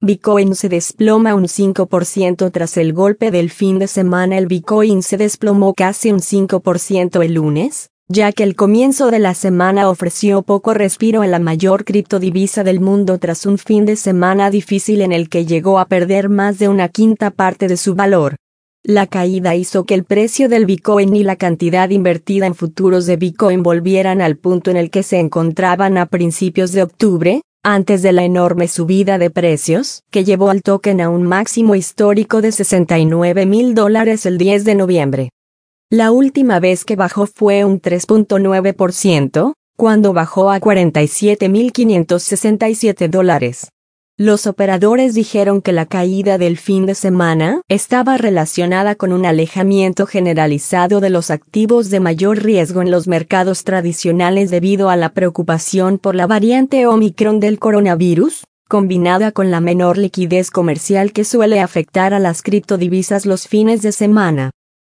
Bitcoin se desploma un 5% tras el golpe del fin de semana. El Bitcoin se desplomó casi un 5% el lunes, ya que el comienzo de la semana ofreció poco respiro a la mayor criptodivisa del mundo tras un fin de semana difícil en el que llegó a perder más de una quinta parte de su valor. La caída hizo que el precio del Bitcoin y la cantidad invertida en futuros de Bitcoin volvieran al punto en el que se encontraban a principios de octubre, antes de la enorme subida de precios, que llevó al token a un máximo histórico de $69,000 el 10 de noviembre. La última vez que bajó fue un 3.9%, cuando bajó a $47,567. Los operadores dijeron que la caída del fin de semana estaba relacionada con un alejamiento generalizado de los activos de mayor riesgo en los mercados tradicionales debido a la preocupación por la variante Omicron del coronavirus, combinada con la menor liquidez comercial que suele afectar a las criptodivisas los fines de semana.